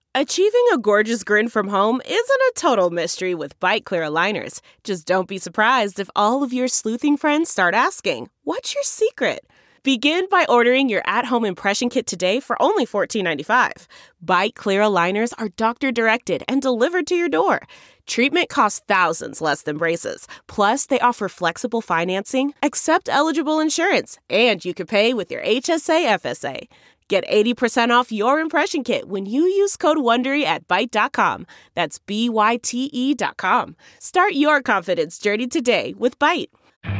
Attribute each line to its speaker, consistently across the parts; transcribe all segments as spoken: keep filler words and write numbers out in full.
Speaker 1: Achieving a gorgeous grin from home isn't a total mystery with Byte Clear aligners. Just don't be surprised if all of your sleuthing friends start asking, "What's your secret?" Begin by ordering your at-home impression kit today for only fourteen ninety-five. Byte Clear aligners are doctor-directed and delivered to your door. Treatment costs thousands less than braces. Plus, they offer flexible financing, accept eligible insurance, and you can pay with your H S A F S A. Get eighty percent off your impression kit when you use code WONDERY at Byte dot com. That's B Y T E dot com. Start your confidence journey today with Byte.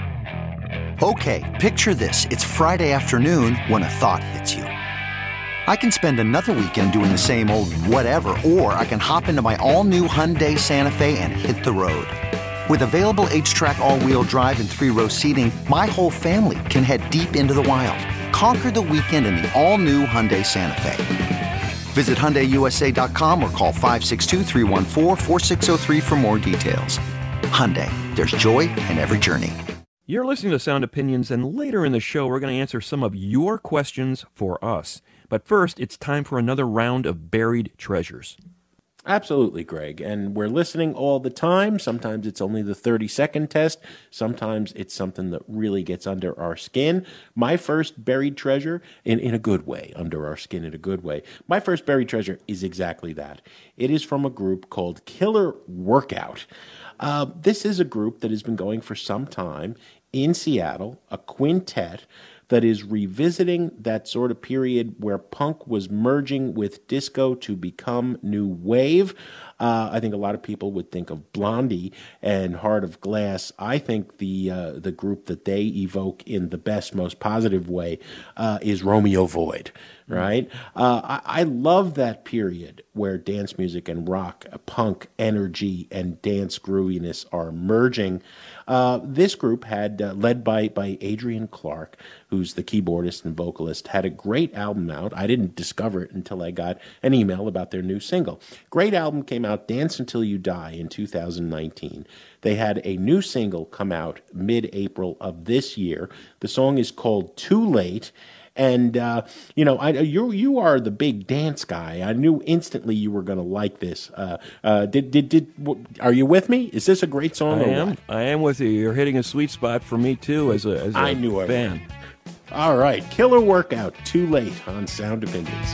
Speaker 2: Okay, picture this. It's Friday afternoon when a thought hits you. I can spend another weekend doing the same old whatever, or I can hop into my all-new Hyundai Santa Fe and hit the road. With available H-Track all-wheel drive and three-row seating, my whole family can head deep into the wild. Conquer the weekend in the all-new Hyundai Santa Fe. Visit Hyundai U S A dot com or call five six two, three one four, four six zero three for more details. Hyundai, there's joy in every journey.
Speaker 3: You're listening to Sound Opinions, and later in the show, we're going to answer some of your questions for us. But first, it's time for another round of Buried Treasures.
Speaker 4: Absolutely, Greg. And we're listening all the time. Sometimes it's only the thirty-second test. Sometimes it's something that really gets under our skin. My first buried treasure, in, in a good way, under our skin in a good way. My first buried treasure is exactly that. It is from a group called Killer Workout. Uh, this is a group that has been going for some time in Seattle, a quintet that is revisiting that sort of period where punk was merging with disco to become new wave. Uh, I think a lot of people would think of Blondie and Heart of Glass. I think the uh, the group that they evoke in the best, most positive way uh, is Romeo Void, right? Uh, I, I love that period where dance music and rock, punk energy and dance grooviness are merging. Uh, this group had, uh, led by, by Adrian Clark, who's the keyboardist and vocalist, had a great album out. I didn't discover it until I got an email about their new single. Great album came out, Dance Until You Die, in two thousand nineteen. They had a new single come out mid-April of this year. The song is called Too Late. And, uh, you know, I, you you are the big dance guy. I knew instantly you were going to like this. Uh, uh, did did did? W- are you with me? Is this a great song?
Speaker 3: I
Speaker 4: or
Speaker 3: am.
Speaker 4: What?
Speaker 3: I am with you. You're hitting a sweet spot for me too, as a as a
Speaker 4: I knew
Speaker 3: fan.
Speaker 4: I All right, Killer Workout. Too Late on Sound Opinions.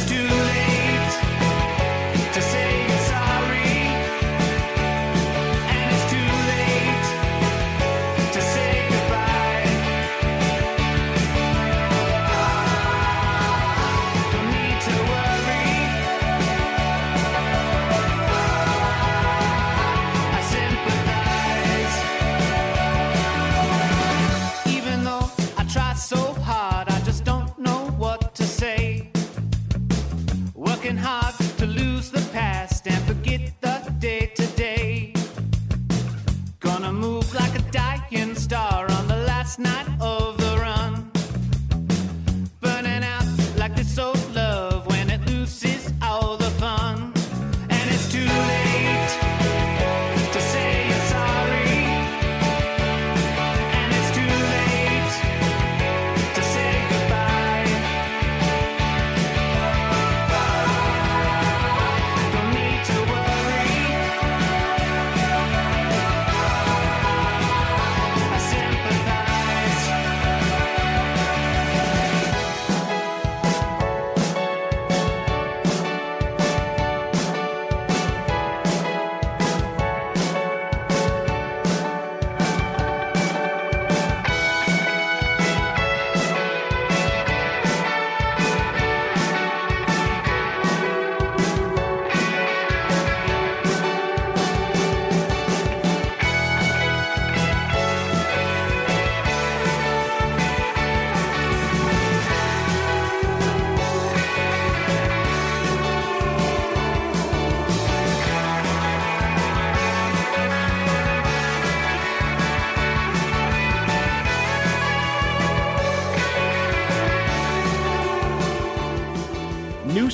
Speaker 5: To say sorry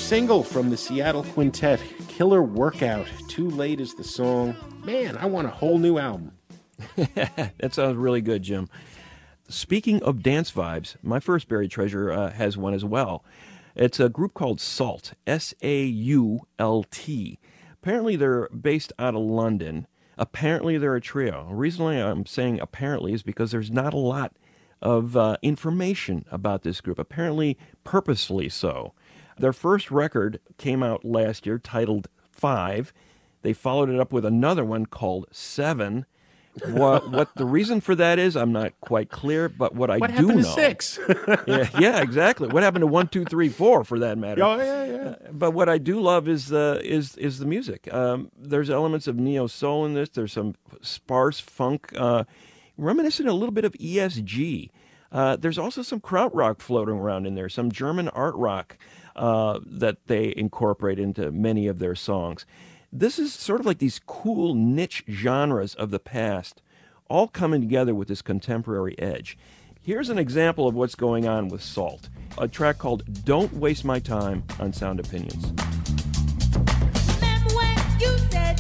Speaker 4: single from the Seattle Quintet, Killer Workout. Too Late is the song. Man, I want a whole new album.
Speaker 3: That sounds really good, Jim. Speaking of dance vibes, my first buried treasure uh, has one as well. It's a group called SAULT, S A U L T. Apparently they're based out of London. Apparently they're a trio. The reason why I'm saying apparently is because there's not a lot of uh, information about this group, apparently purposefully so. Their first record came out last year titled Five. They followed it up with another one called Seven. What, what the reason for that is, I'm not quite clear, but what I
Speaker 4: what
Speaker 3: do
Speaker 4: happened
Speaker 3: know...
Speaker 4: to six?
Speaker 3: yeah, yeah, exactly. What happened to one, two, three, four, for that matter?
Speaker 4: Oh, yeah, yeah.
Speaker 3: Uh, but what I do love is the is is the music. Um, there's elements of neo soul in this. There's some sparse funk, uh, reminiscent a little bit of E S G. Uh, there's also some krautrock floating around in there, some German art rock uh, that they incorporate into many of their songs. This is sort of like these cool niche genres of the past, all coming together with this contemporary edge. Here's an example of what's going on with SAULT, a track called Don't Waste My Time on Sound Opinions.
Speaker 5: Remember when you said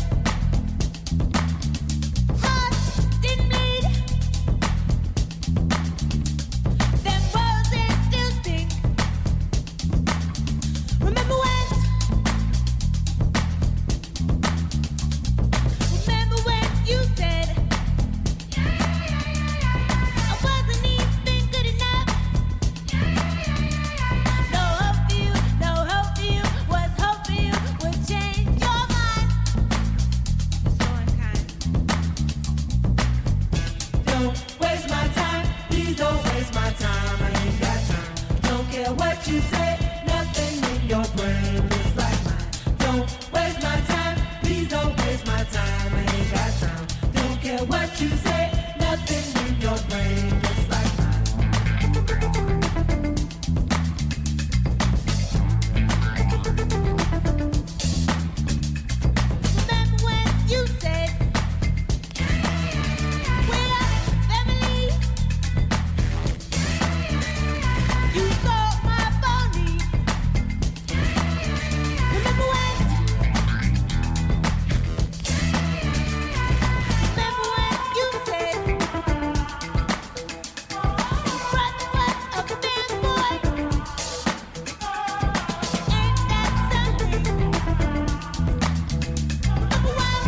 Speaker 5: hearts didn't bleed? Them roses still sting. Remember when? Remember when you said I wasn't even good enough? No hope for you, no hope for you, was hope for you would change your mind. So unkind. Don't waste my time, please don't waste my time. I ain't got time. Don't care what you say, nothing in your brain is like mine. Don't waste my time, please don't waste my time. I ain't got time. Don't care what you say, nothing in your brain is like mine. Remember when you said we're family? You saw my phony. Remember when? Remember when you said brother was a big boy? Ain't that something? Remember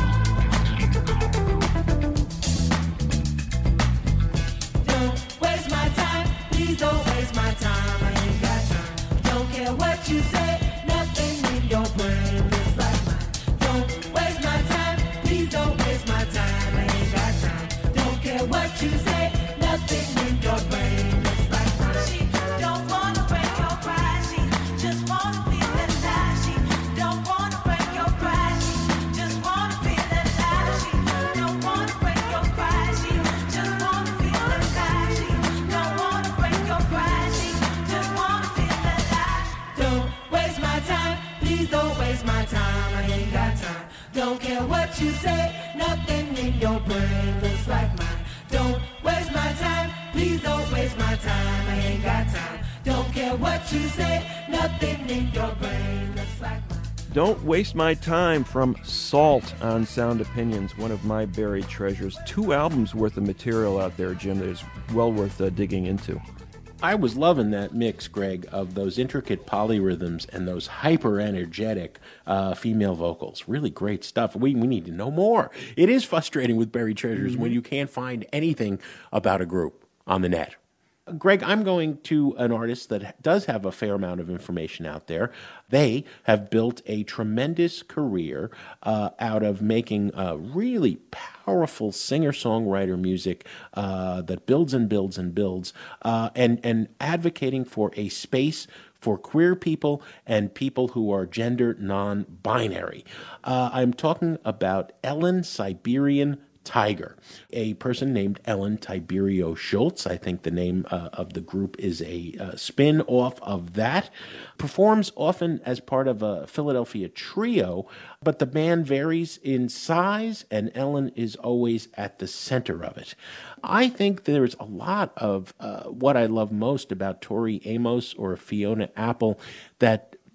Speaker 5: when? Don't waste my time, please don't waste my time. I ain't got time. Don't care what you say, nothing in your brain is like mine. Don't waste my time, please don't waste my time. I ain't got time. Don't care what you say, nothing in your brain is like mine. She don't wanna break your pride, she just wanna feel alive. She don't wanna break your pride, she just wanna feel alive. She don't wanna break your pride, she just wanna feel alive. She don't wanna break your pride, she just wanna feel alive. Don't waste my time, please don't waste my time. I ain't got time. Don't care what you say, nothing in your brain looks like mine. Don't waste my time, please don't waste my time. I ain't got time. Don't care what you say, nothing in your brain looks like mine.
Speaker 3: Don't Waste My Time from SAULT on Sound Opinions, one of my buried treasures. Two albums worth of material out there, Jim, that is well worth uh, digging into.
Speaker 4: I was loving that mix, Greg, of those intricate polyrhythms and those hyper-energetic uh, female vocals. Really great stuff. We, we need to know more. It is frustrating with buried treasures mm-hmm. when you can't find anything about a group on the net. Greg, I'm going to an artist that does have a fair amount of information out there. They have built a tremendous career uh, out of making uh, really powerful singer-songwriter music uh, that builds and builds and builds, uh, and, and advocating for a space for queer people and people who are gender non-binary. Uh, I'm talking about Ellen Siberian Tiger, a person named Ellen Tiberio Schultz. I think the name uh, of the group is a uh, spin-off of that. Performs often as part of a Philadelphia trio, but the band varies in size, and Ellen is always at the center of it. I think there's a lot of uh, what I love most about Tori Amos or Fiona Apple that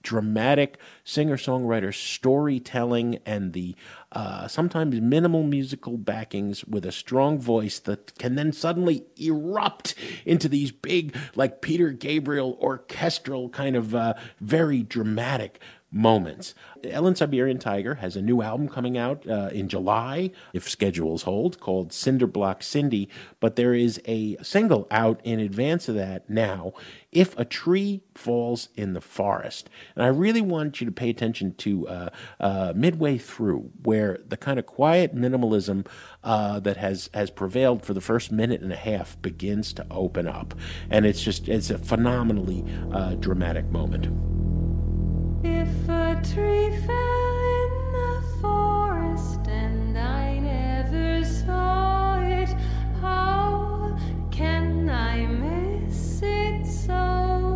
Speaker 4: dramatic singer-songwriter storytelling and the uh, sometimes minimal musical backings with a strong voice that can then suddenly erupt into these big, like Peter Gabriel orchestral kind of uh, very dramatic moments. Ellen Siberian Tiger has a new album coming out uh, in July, if schedules hold, called Cinderblock Cindy, but there is a single out in advance of that now, If a Tree Falls in the Forest. And I really want you to pay attention to uh, uh, midway through, where the kind of quiet minimalism uh, that has, has prevailed for the first minute and a half begins to open up. And it's just, it's a phenomenally uh, dramatic moment.
Speaker 5: If a tree fell in the forest and I never saw it, how can I miss it so?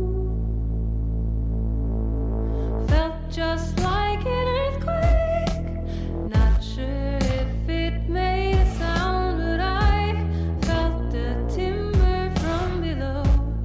Speaker 5: Felt just like an earthquake, not sure if it made a sound, but I felt the timber from below.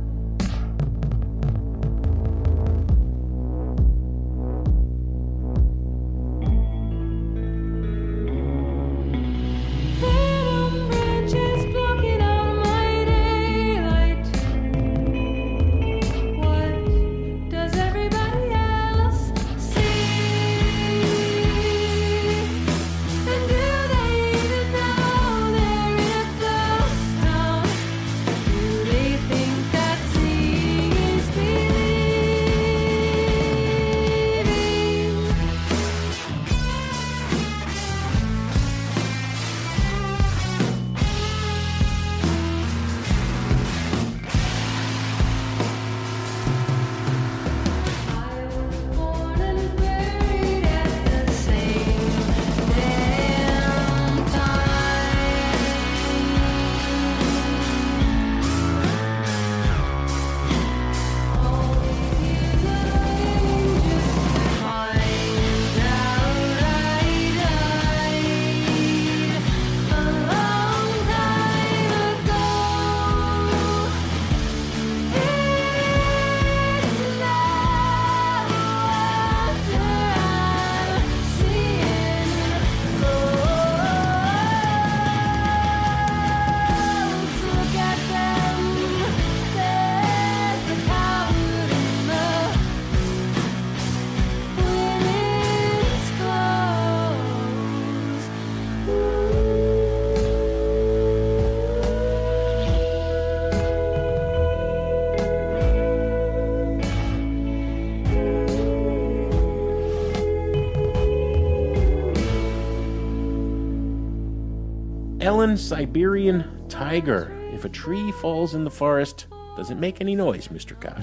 Speaker 4: Ellen Siberian Tiger. If a tree falls in the forest, does it make any noise, Mister Cott?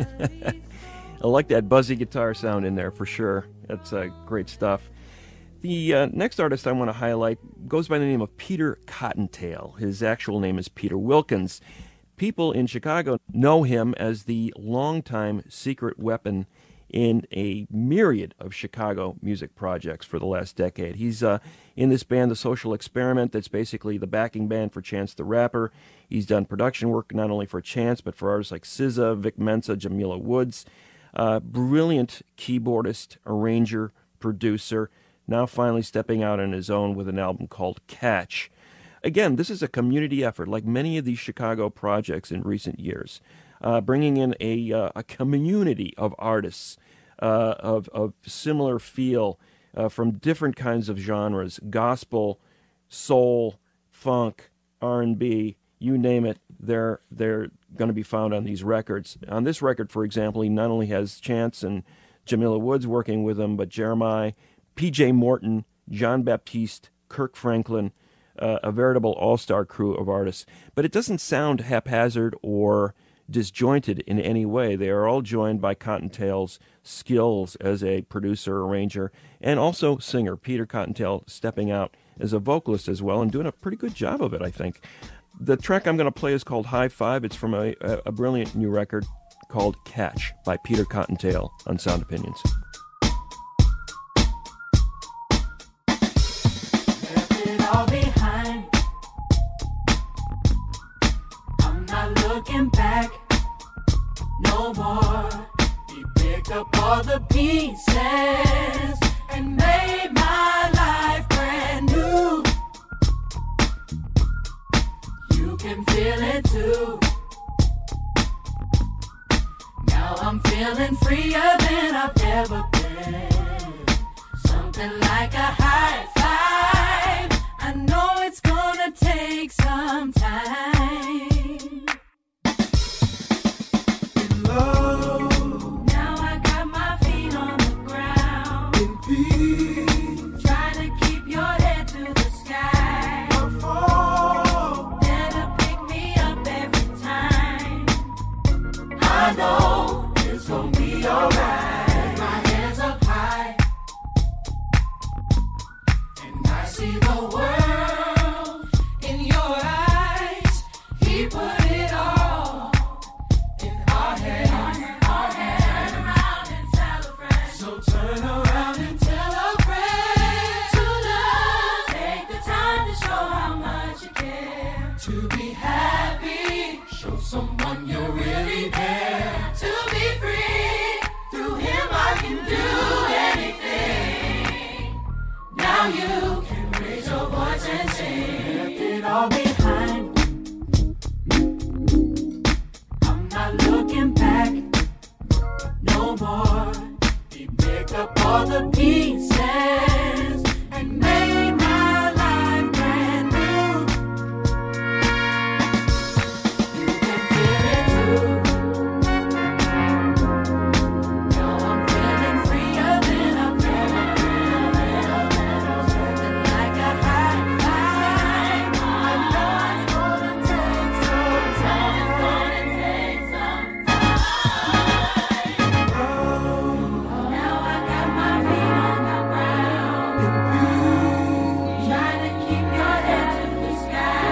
Speaker 3: I like that buzzy guitar sound in there for sure. That's uh, great stuff. The uh, next artist I want to highlight goes by the name of Peter Cottontail. His actual name is Peter Wilkins. People in Chicago know him as the longtime secret weapon in a myriad of Chicago music projects for the last decade. He's uh, in this band, The Social Experiment, that's basically the backing band for Chance the Rapper. He's done production work not only for Chance, but for artists like S Z A, Vic Mensa, Jamila Woods. Uh, brilliant keyboardist, arranger, producer, now finally stepping out on his own with an album called Catch. Again, this is a community effort, like many of these Chicago projects in recent years. Uh, bringing in a uh, a community of artists uh, of of similar feel uh, from different kinds of genres: gospel, soul, funk, R and B, you name it. They're they're going to be found on these records. On this record, for example, he not only has Chance and Jamila Woods working with him, but Jeremiah, P J Morton, John Baptiste, Kirk Franklin, uh, a veritable all-star crew of artists. But it doesn't sound haphazard or disjointed in any way. They are all joined by Cottontail's skills as a producer, arranger, and also singer. Peter Cottontail stepping out as a vocalist as well and doing a pretty good job of it, I think. The track I'm going to play is called High Five. It's from a, a brilliant new record called Catch by Peter Cottontail on Sound Opinions.
Speaker 5: Left it all behind. I'm not looking back no more. He picked up all the pieces and made my life brand new. You can feel it too. Now I'm feeling freer than I've ever been. Something like a high five. I know it's gonna take some time. In love, now I got my feet on the ground. In peace, trying to keep your head to the sky. I fall, better pick me up every time. I know it's gonna be alright. With my hands up high, and I see the world in your eyes. He put it all in our hands. Our hands. Turn around and tell a friend. So turn around and tell a friend to love. Take the time to show how much you care. To be happy, show someone you're really there. To be free, through him I can do anything. Now you can raise your voice and sing. Left it all behind. I'm not looking back no more. He picked up all the pieces and made my life brand new. You can feel it too. Now I'm feeling freer than I've ever been. Something like a high five. I know it's gonna take some time. It's gonna take some time. Now I got my feet on the ground. Trying to keep your head to the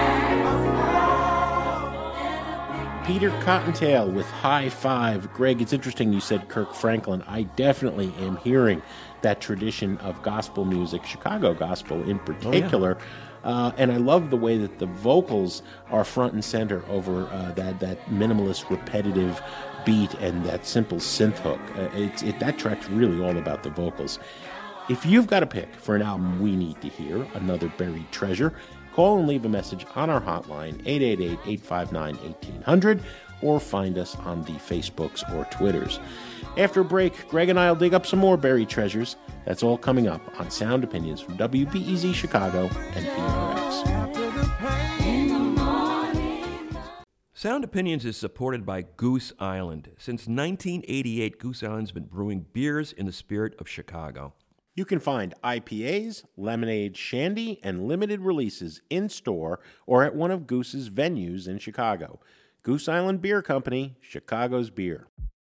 Speaker 5: sky.
Speaker 4: Peter Cottontail with High Five. Greg, it's interesting you said Kirk Franklin. I definitely am hearing that tradition of gospel music, Chicago gospel in particular. Uh, and I love the way that the vocals are front and center over uh, that, that minimalist, repetitive beat and that simple synth hook. Uh, it's, it, that track's really all about the vocals. If you've got a pick for an album we need to hear, another buried treasure, call and leave a message on our hotline, eight eight eight, eight five nine, one eight hundred, or find us on the Facebooks or Twitters. After a break, Greg and I will dig up some more buried treasures. That's all coming up on Sound Opinions from W B E Z Chicago and P R X.
Speaker 5: In the morning.
Speaker 3: Sound Opinions is supported by Goose Island. Since nineteen eighty-eight, Goose Island's been brewing beers in the spirit of Chicago.
Speaker 4: You can find I P As, lemonade, shandy, and limited releases in-store or at one of Goose's venues in Chicago. Goose Island Beer Company, Chicago's beer.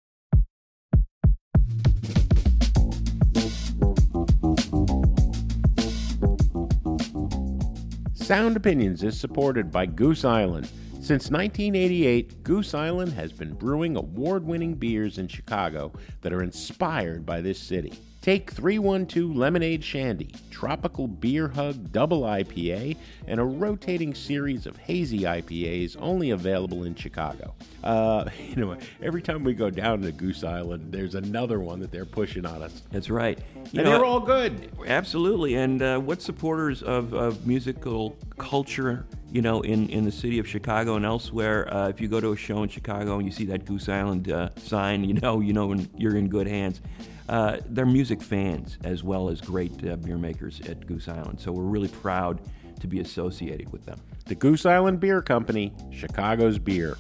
Speaker 4: Sound Opinions is supported by Goose Island. Since nineteen eighty-eight, Goose Island has been brewing award-winning beers in Chicago that are inspired by this city. Take three one two Lemonade Shandy, Tropical Beer Hug Double I P A, and a rotating series of hazy I P As only available in Chicago. Uh, you know, every time we go down to Goose Island, there's another one that they're pushing on us.
Speaker 3: That's right. You
Speaker 4: and
Speaker 3: know,
Speaker 4: they're all good.
Speaker 3: Absolutely. And uh, what supporters of, of musical culture, you know, in, in the city of Chicago and elsewhere, uh, if you go to a show in Chicago and you see that Goose Island uh, sign, you know, you know you're in good hands. Uh, they're music fans as well as great uh, beer makers at Goose Island. So we're really proud to be associated with them.
Speaker 4: The Goose Island Beer Company, Chicago's beer.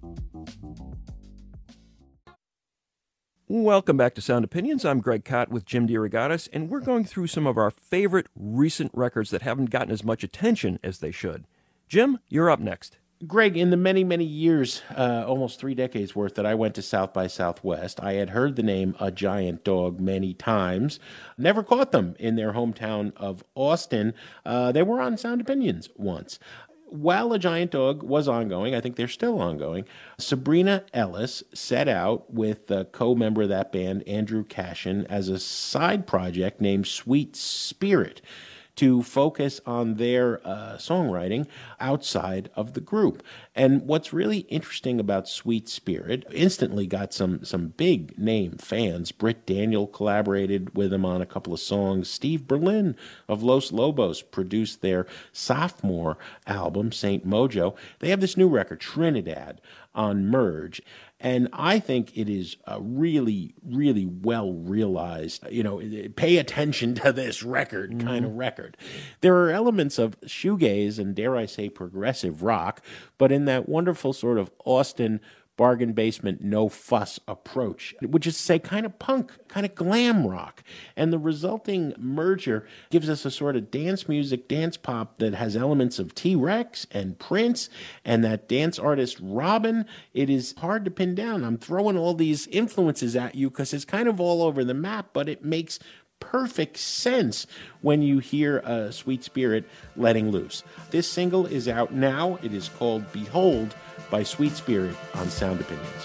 Speaker 3: Welcome back to Sound Opinions. I'm Greg Kot with Jim DeRogatis, and we're going through some of our favorite recent records that haven't gotten as much attention as they should. Jim, you're up next.
Speaker 4: Greg, in the many, many years, uh, almost three decades worth that I went to South by Southwest, I had heard the name A Giant Dog many times. Never caught them in their hometown of Austin. Uh, they were on Sound Opinions once. While A Giant Dog was ongoing, I think they're still ongoing, Sabrina Ellis set out with a co-member of that band, Andrew Cashin, as a side project named Sweet Spirit. to focus on their uh, songwriting outside of the group. And what's really interesting about Sweet Spirit, instantly got some some big name fans. Britt Daniel collaborated with him on a couple of songs. Steve Berlin of Los Lobos produced their sophomore album, Saint Mojo. They have this new record, Trinidad, on Merge. And I think it is a really, really well realized, you know, pay attention to this record mm-hmm. kind of record. There are elements of shoegaze and, dare I say, progressive rock, but in that wonderful sort of Austin bargain basement, no fuss approach, which is to say kind of punk, kind of glam rock. And the resulting merger gives us a sort of dance music, dance pop that has elements of T-Rex and Prince and that dance artist Robin. It is hard to pin down. I'm throwing all these influences at you because it's kind of all over the map, but it makes perfect sense when you hear a Sweet Spirit letting loose. This single is out now. It is called Behold by Sweet Spirit on Sound Opinions.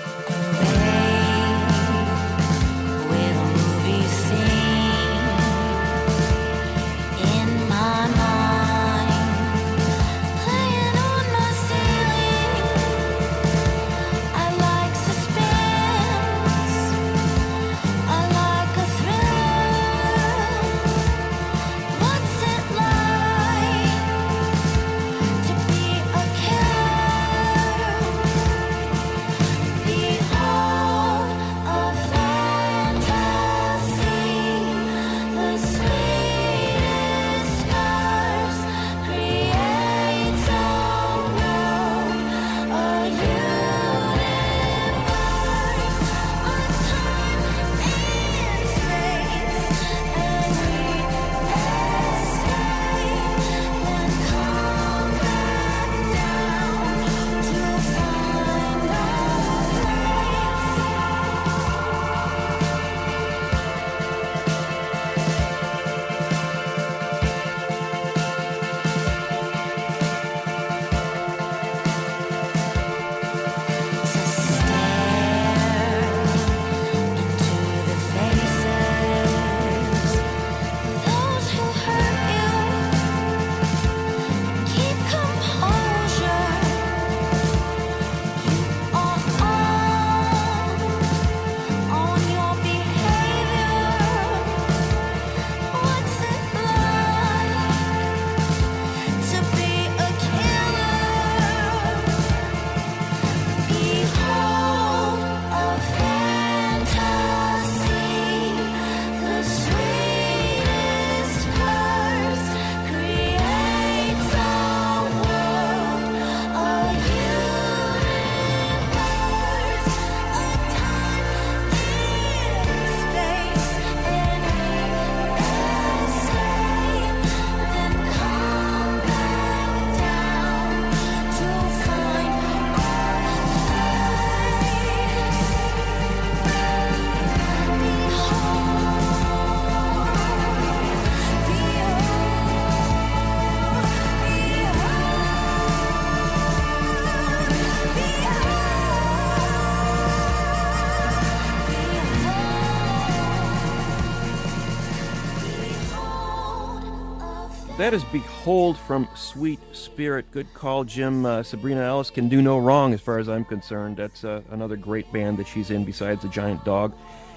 Speaker 3: That is Behold from Sweet Spirit. Good call, Jim. Uh, Sabrina Ellis can do no wrong as far as I'm concerned. That's uh, another great band that she's in besides the Giant Dog.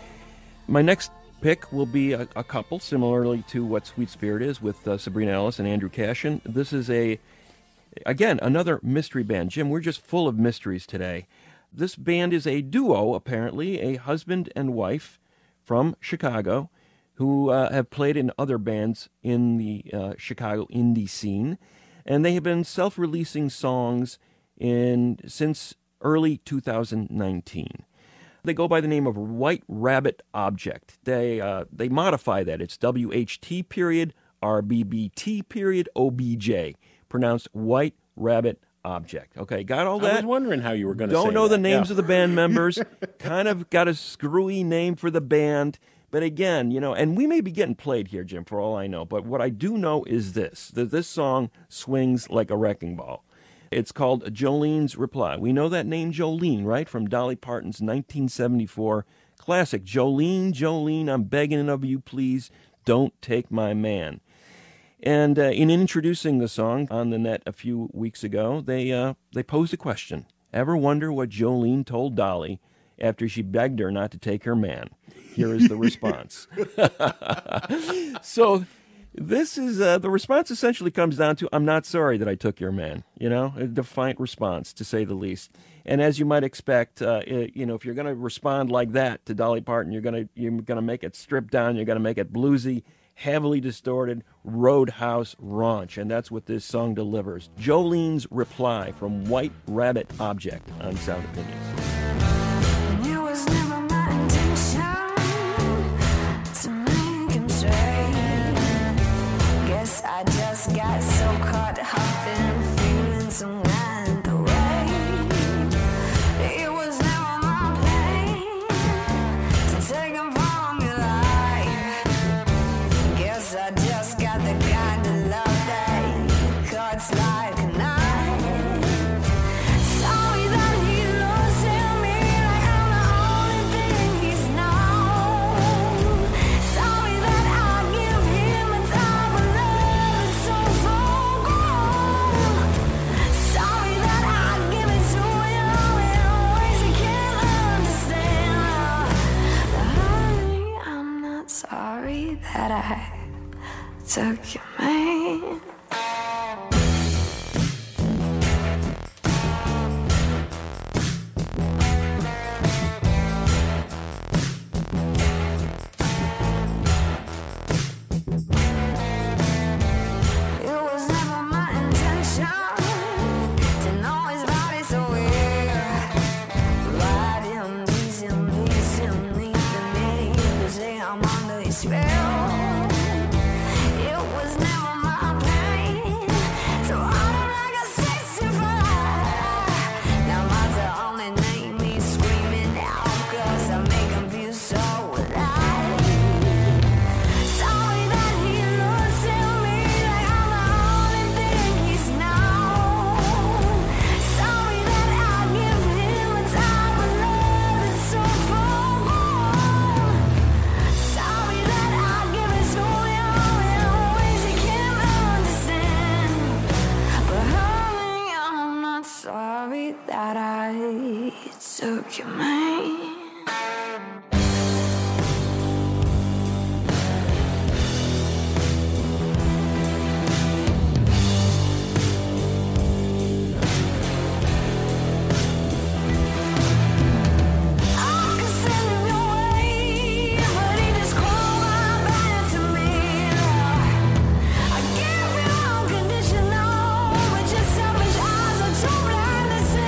Speaker 3: My next pick will be a, a couple, similarly to what Sweet Spirit is with uh, Sabrina Ellis and Andrew Cashin. This is a, again, another mystery band. Jim, we're just full of mysteries today. This band is a duo, apparently, a husband and wife from Chicago, who uh, have played in other bands in the uh, Chicago indie scene. And they have been self-releasing songs in since early two thousand nineteen. They go by the name of White Rabbit Object. They uh, they modify that. It's W H T period, R B B T period, O B J. Pronounced White Rabbit Object. Okay, got all that?
Speaker 4: I was wondering how you were going to say
Speaker 3: Don't know
Speaker 4: that.
Speaker 3: the names
Speaker 4: yeah.
Speaker 3: of the band members. Kind of got a screwy name for the band. But again, you know, and we may be getting played here, Jim, for all I know. But what I do know is this, that this song swings like a wrecking ball. It's called Jolene's Reply. We know that name, Jolene, right, from Dolly Parton's nineteen seventy-four classic. Jolene, Jolene, I'm begging of you, please, don't take my man. And uh, in introducing the song on the net a few weeks ago, they uh, they posed a question. Ever wonder what Jolene told Dolly after she begged her not to take her man? Here is the response. So this is, uh, the response essentially comes down to, I'm not sorry that I took your man. You know, a defiant response, to say the least. And as you might expect, uh, it, you know, if you're going to respond like that to Dolly Parton, you're going to you're going to make it stripped down, you're going to make it bluesy, heavily distorted, roadhouse raunch, and that's what this song delivers. Jolene's Reply from White Rabbit Object on Sound Opinions.
Speaker 6: It was never my intention to make him stay. Guess I just got so caught up in feeling some kind of way. It was never my plan to take him from your life. Guess I just got the kind of love that cuts like a knife. Sorry that he loves me like I'm the only thing he's known. Sorry that I give him a type of love that's so full-grown. Sorry that I give it to him in ways he can't understand. But honey, I'm not sorry that I took your man. It was never my intention to know his body so well. Ride him, tease him, please him, leave the name to say I'm under his spell. It was never my plan to run him like a sixty-five. Now mine's the only name he's screaming out, 'cause I make him feel so alive. Sorry that he looks at me like I'm the only thing he's known. Sorry that I give him a type of love that's so full-grown. Sorry that I give it to him in ways he can't understand. But honey, I'm not sorry that I took your man. I could send him your way, but he just called right back to me. I give him unconditional, but your selfish eyes are too blind to see.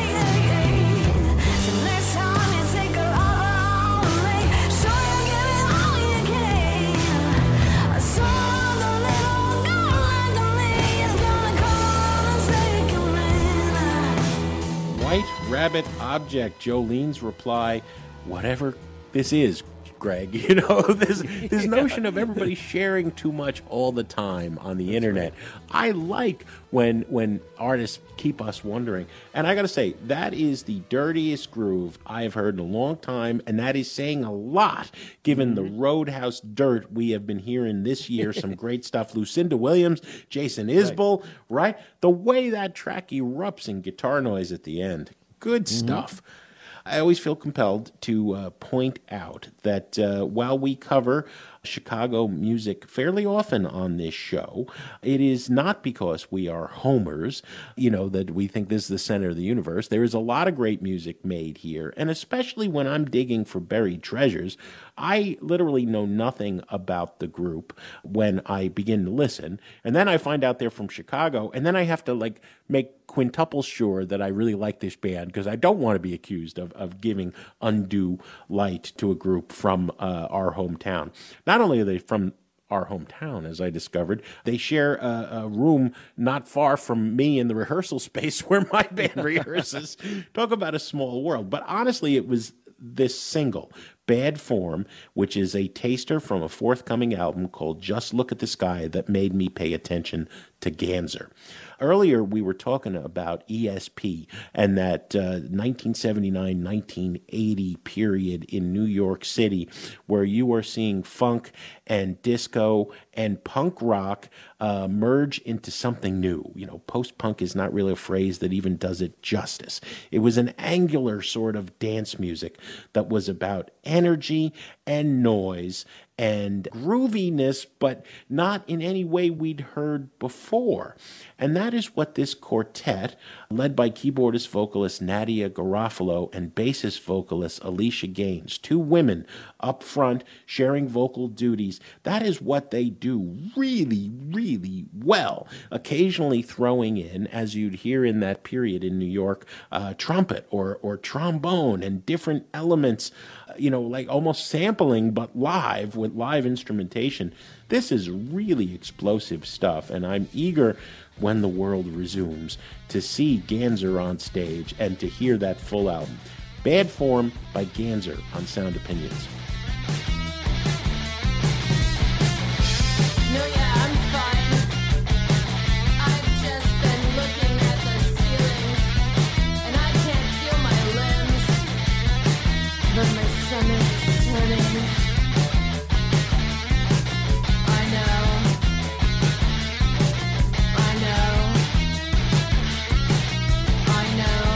Speaker 6: So next time you take a lover, make sure you give it all you can. I saw the little girl like me is gonna come and take a man.
Speaker 4: White Rabbit Object, Jolene's Reply, whatever this is, Greg. You know, this this notion of everybody sharing too much all the time on the internet. I like when when artists keep us wondering. And I got to say, that is the dirtiest groove I've heard in a long time, and that is saying a lot given the Roadhouse dirt we have been hearing this year. Some great stuff. Lucinda Williams, Jason Isbell, right? The way that track erupts in guitar noise at the end. Good stuff. I always feel compelled to uh, point out that uh, while we cover Chicago music fairly often on this show, it is not because we are homers, you know, that we think this is the center of the universe. There is a lot of great music made here, and especially when I'm digging for buried treasures, I literally know nothing about the group when I begin to listen, and then I find out they're from Chicago, and then I have to, like, make quintuple sure that I really like this band, because I don't want to be accused of, of giving undue light to a group from uh, our hometown. Not only are they from our hometown, as I discovered, they share a, a room not far from me in the rehearsal space where my band rehearses. Talk about a small world. But honestly, it was this single, Bad Form, which is a taster from a forthcoming album called Just Look at the Sky that made me pay attention to Ganser. Earlier, we were talking about E S P and that uh, nineteen seventy-nine nineteen eighty period in New York City where you are seeing funk and disco and punk rock uh, merge into something new. You know, post-punk is not really a phrase that even does it justice. It was an angular sort of dance music that was about energy and noise and grooviness, but not in any way we'd heard before. And that is what this quartet, led by keyboardist vocalist Nadia Garofalo and bassist vocalist Alicia Gaines, two women up front sharing vocal duties, that is what they do really, really well. Occasionally throwing in, as you'd hear in that period in New York, uh, trumpet or, or trombone and different elements, you know, like almost sampling, but live with live instrumentation. This is really explosive stuff, and I'm eager when the world resumes to see Ganser on stage and to hear that full album. Bad Form by Ganser on Sound Opinions.
Speaker 5: No, yeah, I'm fine. I've just been looking at the ceiling, and I can't feel my limbs, but my stomach is turning. I know. I know. I know.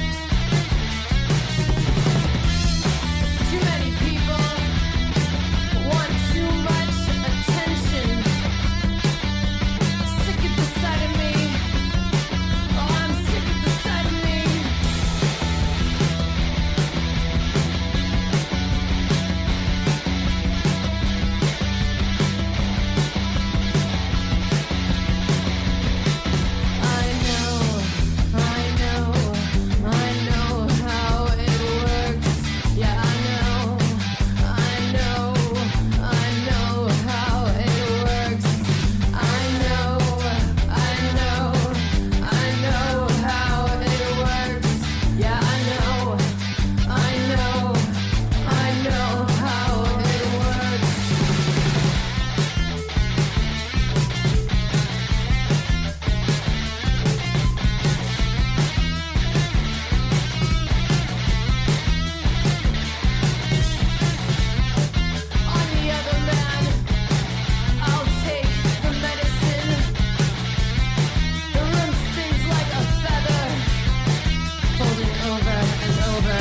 Speaker 5: Too many people want too much attention. Sick at the sight of me. Oh, I'm sick at the sight of me. I know, I know, I know how it works. Yeah, I know, I know, I know how it works. I know, I know, I know how it works. Yeah, I know, I know, I know how it works. On the other man, I'll take the medicine. The room spins like a feather, folding over and over.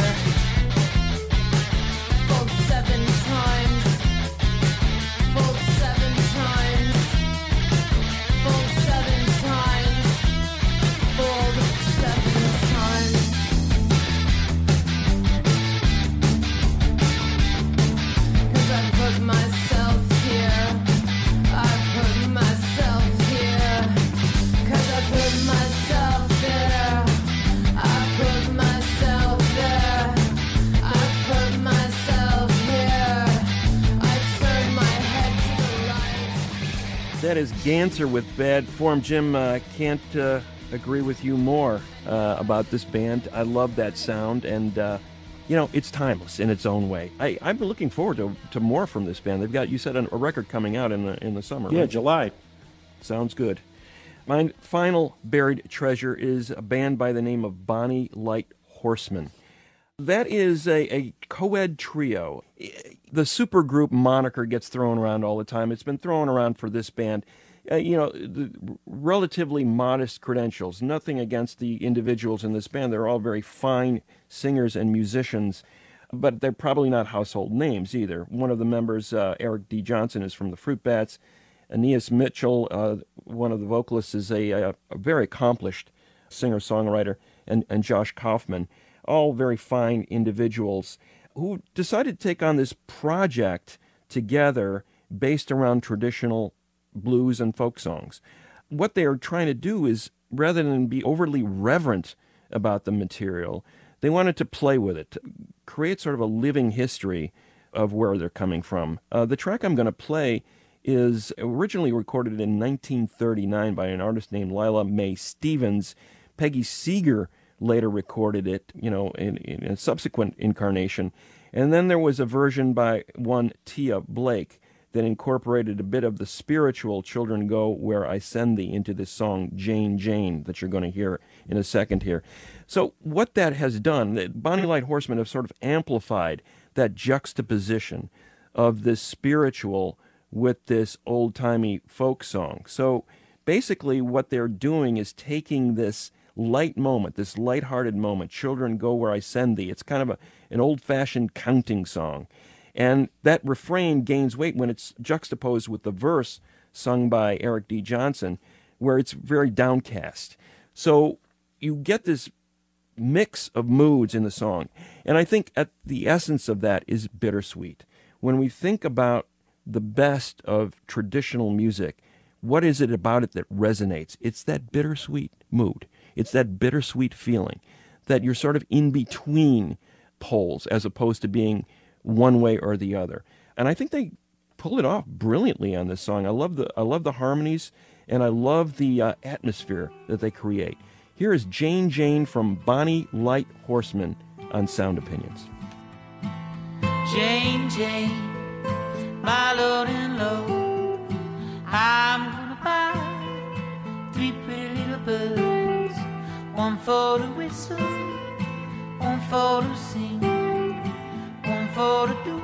Speaker 5: Fold seven times. Fold seven times. Fold seven times. Fold seven times. Cause I put myself here. I put myself here. Cause I put myself there. I put myself there. I put myself here. I turn my head to the light.
Speaker 3: That is Ganser with Bad Form. Jim, I uh, can't uh, agree with you more uh, about this band. I love that sound, and uh, you know, it's timeless in its own way. I, I'm looking forward to, to more from this band. They've got, you said, a record coming out in the in the summer.
Speaker 4: Yeah,
Speaker 3: right?
Speaker 4: July.
Speaker 3: Sounds good. My final buried treasure is a band by the name of Bonnie Light Horseman. That is a, a co-ed trio. The supergroup moniker gets thrown around all the time. It's been thrown around for this band. Uh, you know, the relatively modest credentials. Nothing against the individuals in this band. They're all very fine singers and musicians, but they're probably not household names either. One of the members, uh, Eric D. Johnson, is from the Fruit Bats. Aeneas Mitchell, uh, one of the vocalists, is a, a, a very accomplished singer-songwriter, and, and Josh Kaufman, all very fine individuals who decided to take on this project together based around traditional blues and folk songs. What they are trying to do is, rather than be overly reverent about the material, they wanted to play with it, to create sort of a living history of where they're coming from. Uh, the track I'm going to play is originally recorded in nineteen thirty-nine by an artist named Lila Mae Stevens. Peggy Seeger later recorded it, you know, in, in a subsequent incarnation. And then there was a version by one Tia Blake that incorporated a bit of the spiritual Children Go Where I Send Thee into this song, Jane, Jane, that you're going to hear in a second here. So what that has done, the Bonnie Light Horsemen have sort of amplified that juxtaposition of this spiritual with this old-timey folk song. So basically what they're doing is taking this light moment, this light-hearted moment, Children Go Where I Send Thee. It's kind of a, an old-fashioned counting song. And that refrain gains weight when it's juxtaposed with the verse sung by Eric D. Johnson, where it's very downcast. So you get this mix of moods in the song. And I think at the essence of that is bittersweet. When we think about the best of traditional music, what is it about it that resonates? It's that bittersweet mood. It's that bittersweet feeling that you're sort of in between poles as opposed to being one way or the other. And I think they pull it off brilliantly on this song. I love the I love the harmonies, and I love the uh, atmosphere that they create. Here is Jane, Jane from Bonnie Light Horsemen on Sound Opinions.
Speaker 5: Jane, Jane, my Lord and Lord, I'm gonna buy three pretty little birds, one for to whistle, one for to sing, one for to do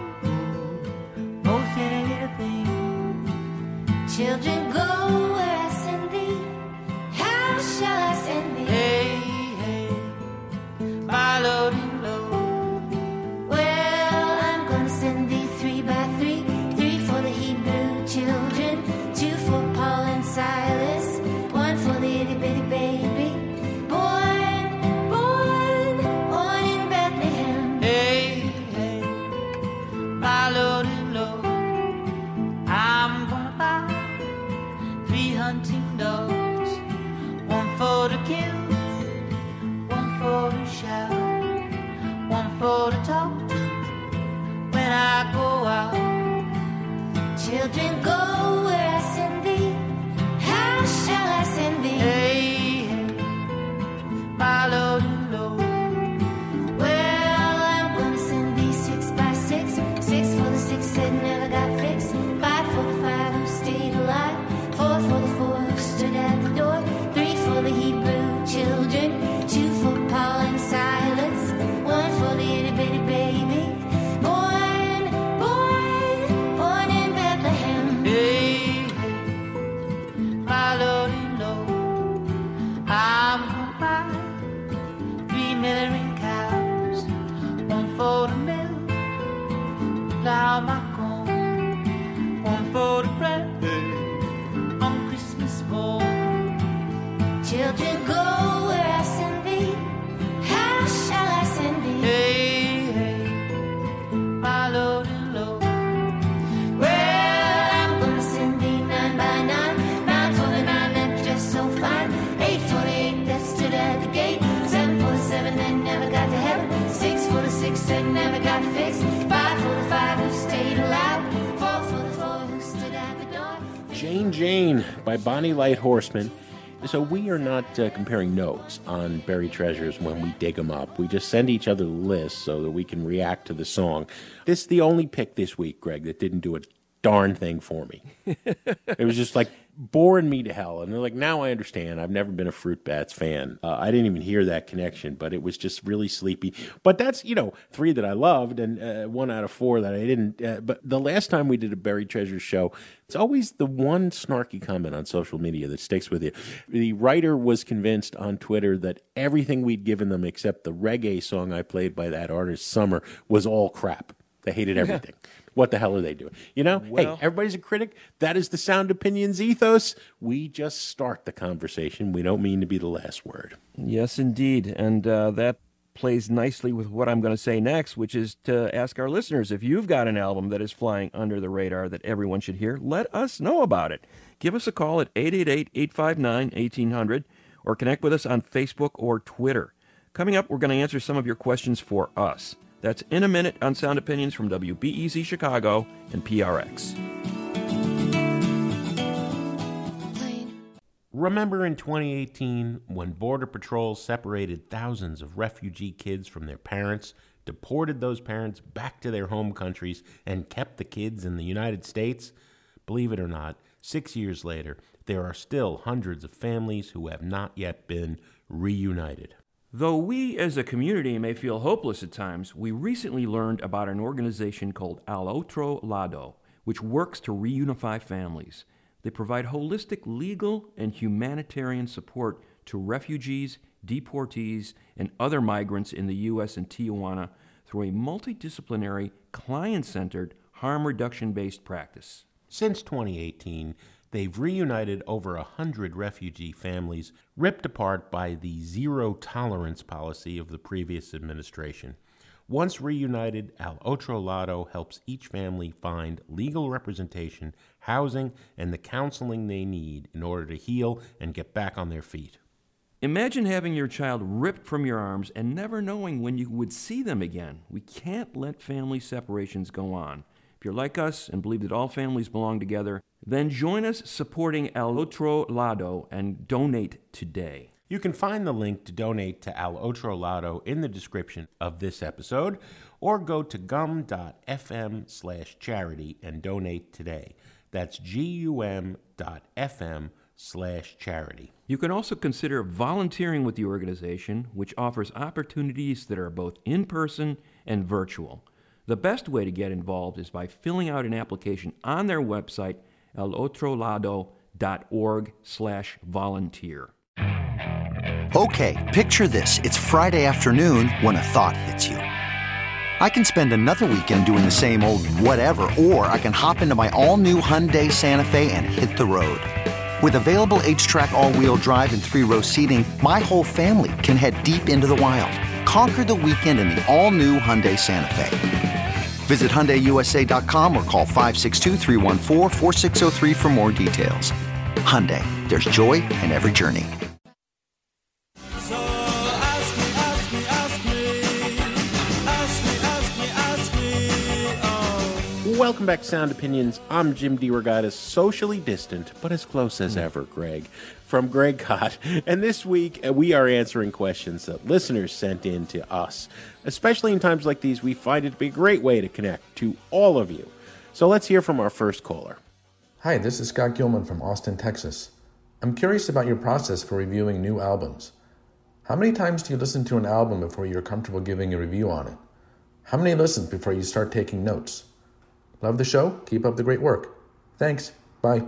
Speaker 5: most any little thing.
Speaker 6: Children, go where I send thee. How shall I send thee?
Speaker 5: Hey, hey, my Lord and Lord.
Speaker 6: Well, I'm gonna send thee three by three. Three for the Hebrew children, two for Paul and Silas, one for the itty bitty baby, born, born, born in Bethlehem.
Speaker 5: Hey, hey, my Lord and Lord, I'm gonna buy three hunting dogs, one for to kill, one for to shout, one for to talk when I go out.
Speaker 6: Children, go where I send thee. How shall I send thee?
Speaker 5: Hey, hey, my Lord and Lord.
Speaker 6: Well, I'm gonna send thee six by six. Six for the six that never got fixed. Five for the five who stayed alive. Four for the four who stood at the door. Three for the Hebrew children. Two for Paul and Silas. One for the itty bitty baby. Born, born, born in Bethlehem.
Speaker 5: Hey, my Lord and Lord, I'm gonna buy three milling cows, one for the milk, plow my corn, one for the bread on Christmas morn.
Speaker 6: Children, go where I send thee. How shall I send thee?
Speaker 5: Hey, hey, my Lord and Lord. Well,
Speaker 6: I'm gonna send thee nine by nine. Nine for the nine that dressed so fine. Eight for the eight that stood at the gate. Seven for the seven that never got to heaven. Six for the six that never got fixed. Five for the five who stayed alive. Four for the four who stood at the door.
Speaker 4: Jane, Jane by Bonnie Light Horsemen. So we are not uh, comparing notes on buried treasures when we dig them up. We just send each other lists so that we can react to the song. This is the only pick this week, Greg, that didn't do a darn thing for me. It was just like boring me to hell. And they're like, now I understand. I've never been a Fruit Bats fan. Uh, I didn't even hear that connection, but it was just really sleepy. But that's, you know, three that I loved and uh, one out of four that I didn't. Uh, but the last time we did a Buried Treasures show, it's always the one snarky comment on social media that sticks with you. The writer was convinced on Twitter that everything we'd given them except the reggae song I played by that artist, Summer, was all crap. They hated everything. What the hell are they doing? You know,
Speaker 3: Well-
Speaker 4: hey, everybody's a critic. That is the Sound Opinions ethos. We just start the conversation. We don't mean to be the last word.
Speaker 3: Yes, indeed. And uh, that plays nicely with what I'm going to say next, which is to ask our listeners, if you've got an album that is flying under the radar that everyone should hear, let us know about it. Give us a call at eight eight eight, eight five nine, one eight hundred or connect with us on Facebook or Twitter. Coming up, we're going to answer some of your questions for us. That's in a minute on Sound Opinions from W B E Z Chicago and P R X.
Speaker 4: Remember in twenty eighteen when Border Patrol separated thousands of refugee kids from their parents, deported those parents back to their home countries, and kept the kids in the United States? Believe it or not, six years later, there are still hundreds of families who have not yet been reunited.
Speaker 3: Though we as a community may feel hopeless at times, we recently learned about an organization called Al Otro Lado, which works to reunify families. They provide holistic legal and humanitarian support to refugees, deportees, and other migrants in the U S and Tijuana through a multidisciplinary, client-centered, harm reduction-based practice.
Speaker 4: Since twenty eighteen, they've reunited over a hundred refugee families ripped apart by the zero-tolerance policy of the previous administration. Once reunited, Al Otro Lado helps each family find legal representation, housing, and the counseling they need in order to heal and get back on their feet.
Speaker 3: Imagine having your child ripped from your arms and never knowing when you would see them again. We can't let family separations go on. If you're like us and believe that all families belong together, then join us supporting Al Otro Lado and donate today.
Speaker 4: You can find the link to donate to Al Otro Lado in the description of this episode, or go to gum.fm slash charity and donate today. That's gum.fm slash charity.
Speaker 3: You can also consider volunteering with the organization, which offers opportunities that are both in-person and virtual. The best way to get involved is by filling out an application on their website, alotrolado.org slash volunteer.
Speaker 2: Okay, picture this. It's Friday afternoon when a thought hits you. I can spend another weekend doing the same old whatever, or I can hop into my all-new Hyundai Santa Fe and hit the road. With available H-Track all-wheel drive and three-row seating, my whole family can head deep into the wild. Conquer the weekend in the all-new Hyundai Santa Fe. Visit Hyundai U S A dot com or call five six two, three one four, four six zero three for more details. Hyundai, there's joy in every journey.
Speaker 5: So ask me, ask me, ask me, ask me, ask me, ask me, oh.
Speaker 4: Welcome back to Sound Opinions. I'm Jim DeRogatis, socially distant, but as close as ever, Greg, from Greg Kot. And this week, uh, we are answering questions that listeners sent in to us. Especially in times like these, we find it to be a great way to connect to all of you. So let's hear from our first caller.
Speaker 7: Hi, this is Scott Gilman from Austin, Texas. I'm curious about your process for reviewing new albums. How many times do you listen to an album before you're comfortable giving a review on it? How many listens before you start taking notes? Love the show. Keep up the great work. Thanks. Bye.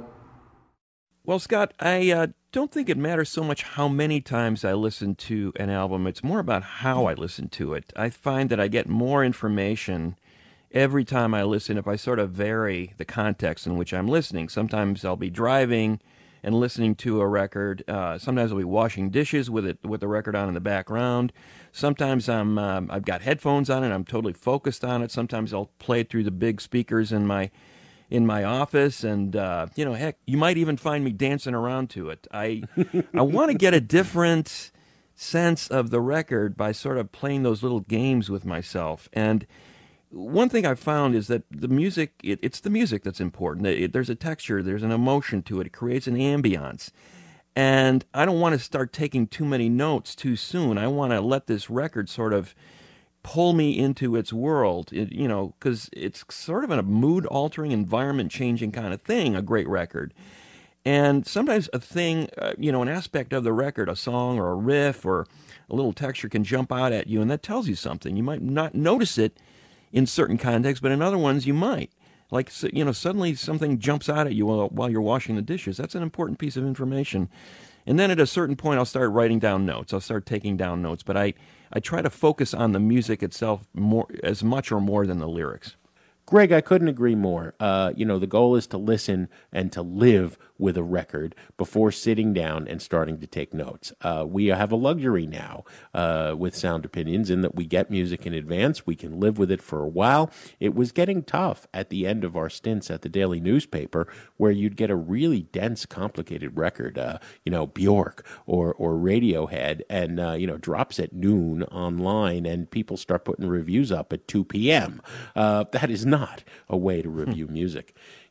Speaker 3: Well, Scott, I uh, don't think it matters so much how many times I listen to an album. It's more about how I listen to it. I find that I get more information every time I listen if I sort of vary the context in which I'm listening. Sometimes I'll be driving and listening to a record. Uh, sometimes I'll be washing dishes with it with the record on in the background. Sometimes I'm um, I've got headphones on and I'm totally focused on it. Sometimes I'll play it through the big speakers in my in my office, and uh, you know, heck, you might even find me dancing around to it. I I want to get a different sense of the record by sort of playing those little games with myself. And one thing I've found is that the music, it, it's the music that's important. It, it, there's a texture, there's an emotion to it. It creates an ambiance. And I don't want to start taking too many notes too soon. I want to let this record sort of pull me into its world, it, you know, because it's sort of a mood-altering, environment-changing kind of thing, a great record. And sometimes a thing, uh, you know, an aspect of the record, a song or a riff or a little texture can jump out at you, and that tells you something. You might not notice it in certain contexts, but in other ones you might. Like, you know, suddenly something jumps out at you while, while you're washing the dishes. That's an important piece of information. And then at a certain point, I'll start writing down notes. I'll start taking down notes. But I, I try to focus on the music itself more, as much or more than the lyrics.
Speaker 4: Greg, I couldn't agree more. Uh, you know, the goal is to listen and to live with a record before sitting down and starting to take notes. Uh, we have a luxury now uh, with Sound Opinions in that we get music in advance. We can live with it for a while. It was getting tough at the end of our stints at the Daily Newspaper, where you'd get a really dense, complicated record, uh, you know, Bjork or, or Radiohead, and, uh, you know, drops at noon online, and people start putting reviews up at two p.m. Uh, that is not a way to review music.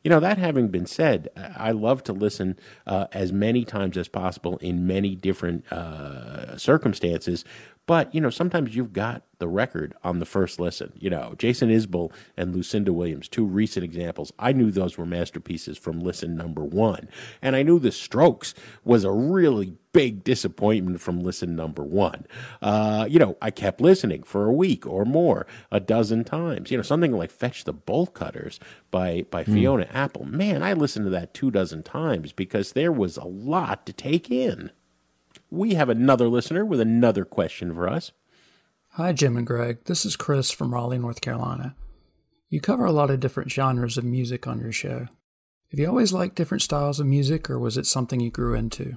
Speaker 4: You know, that having been said, I love to listen uh, as many times as possible in many different uh, circumstances. But, you know, sometimes you've got the record on the first listen. You know, Jason Isbell and Lucinda Williams, two recent examples. I knew those were masterpieces from listen number one. And I knew The Strokes was a really big disappointment from listen number one. Uh, you know, I kept listening for a week or more, a dozen times. You know, something like Fetch the Bolt Cutters by, by mm. Fiona Apple. Man, I listened to that two dozen times because there was a lot to take in. We have another listener with another question for us.
Speaker 8: Hi, Jim and Greg. This is Chris from Raleigh, North Carolina. You cover a lot of different genres of music on your show. Have you always liked different styles of music, or was it something you grew into?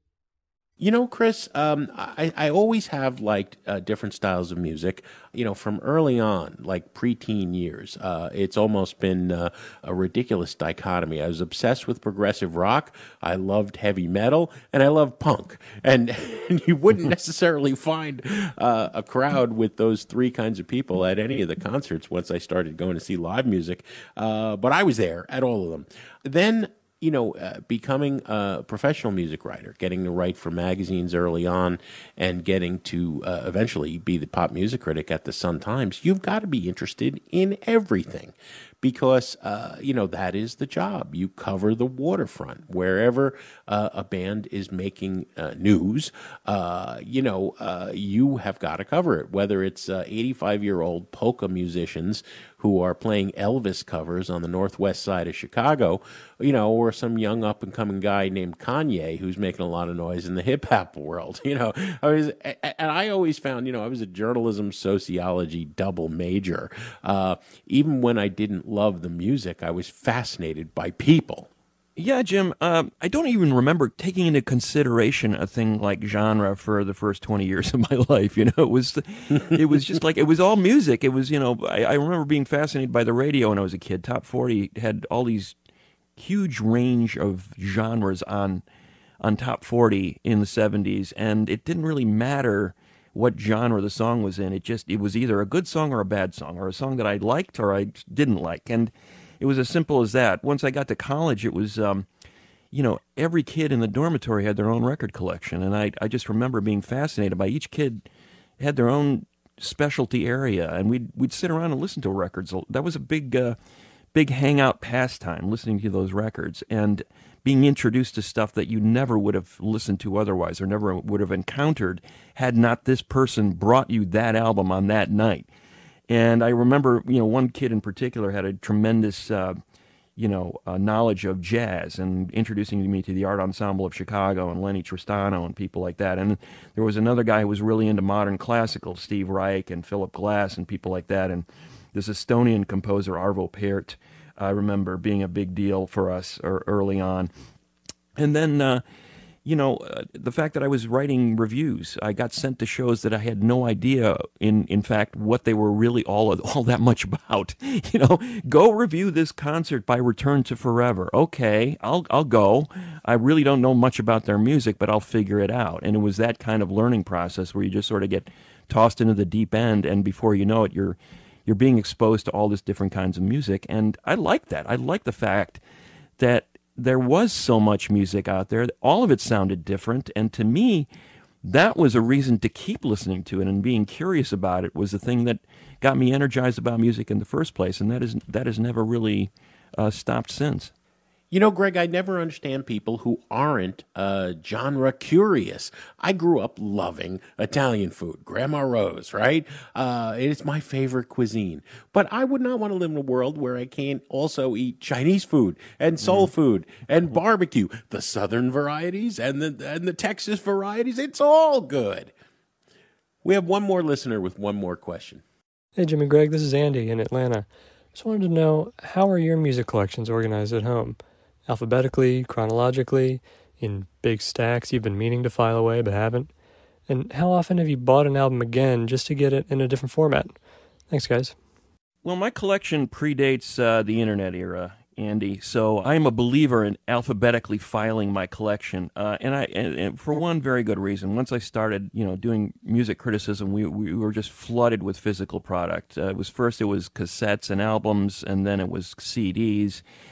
Speaker 4: You know, Chris, um, I, I always have liked uh, different styles of music, you know, from early on, like preteen years. Uh, it's almost been uh, a ridiculous dichotomy. I was obsessed with progressive rock, I loved heavy metal, and I loved punk. And, and you wouldn't necessarily find uh, a crowd with those three kinds of people at any of the concerts once I started going to see live music. Uh, but I was there at all of them. Then you know, uh, becoming a professional music writer, getting to write for magazines early on, and getting to uh, eventually be the pop music critic at the Sun-Times, you've got to be interested in everything because, uh, you know, that is the job. You cover the waterfront. Wherever uh, a band is making uh, news, uh, you know, uh, you have got to cover it, whether it's uh, eighty-five-year-old polka musicians who are playing Elvis covers on the northwest side of Chicago, you know, or some young up-and-coming guy named Kanye who's making a lot of noise in the hip-hop world, you know. I was, and I always found, you know, I was a journalism sociology double major. Uh, even when I didn't love the music, I was fascinated by people.
Speaker 3: Yeah, Jim, uh, I don't even remember taking into consideration a thing like genre for the first twenty years of my life. You know, it was, it was just like, it was all music. It was, you know, I, I remember being fascinated by the radio when I was a kid. Top forty had all these huge range of genres on, on Top forty in the seventies, and it didn't really matter what genre the song was in. It just, it was either a good song or a bad song, or a song that I liked or I didn't like. And it was as simple as that. Once I got to college, it was, um, you know, every kid in the dormitory had their own record collection. And I, I just remember being fascinated by each kid had their own specialty area. And we'd, we'd sit around and listen to records. That was a big, uh, big hangout pastime, listening to those records and being introduced to stuff that you never would have listened to otherwise or never would have encountered had not this person brought you that album on that night. And I remember, you know, one kid in particular had a tremendous, uh, you know, uh, knowledge of jazz and introducing me to the Art Ensemble of Chicago and Lenny Tristano and people like that. And there was another guy who was really into modern classical, Steve Reich and Philip Glass and people like that. And this Estonian composer, Arvo Pärt, I remember being a big deal for us early on. And then, uh, you know, uh, the fact that I was writing reviews, I got sent to shows that I had no idea, in in fact, what they were really all all that much about. You know, go review this concert by Return to Forever. Okay, I'll I'll go. I really don't know much about their music, but I'll figure it out. And it was that kind of learning process where you just sort of get tossed into the deep end, and before you know it, you're you're being exposed to all this different kinds of music. And I like that. I like the fact that there was so much music out there. All of it sounded different. And to me, that was a reason to keep listening to it, and being curious about it was the thing that got me energized about music in the first place. And that is that has never really uh, stopped since.
Speaker 4: You know, Greg, I never understand people who aren't uh, genre curious. I grew up loving Italian food, Grandma Rose, right? Uh, it's my favorite cuisine. But I would not want to live in a world where I can't also eat Chinese food and soul mm. food and barbecue, the Southern varieties and the and the Texas varieties. It's all good. We have one more listener with one more question.
Speaker 9: Hey, Jim and Greg, this is Andy in Atlanta. Just wanted to know, how are your music collections organized at home? Alphabetically, chronologically, in big stacks you've been meaning to file away but haven't? And how often have you bought an album again just to get it in a different format? Thanks, guys.
Speaker 3: Well, my collection predates uh, the internet era, Andy, so I'm a believer in alphabetically filing my collection, uh, and I and, and for one very good reason. Once I started, you know, doing music criticism, we we were just flooded with physical product. Uh, it was first it was cassettes and albums, and then it was C Ds.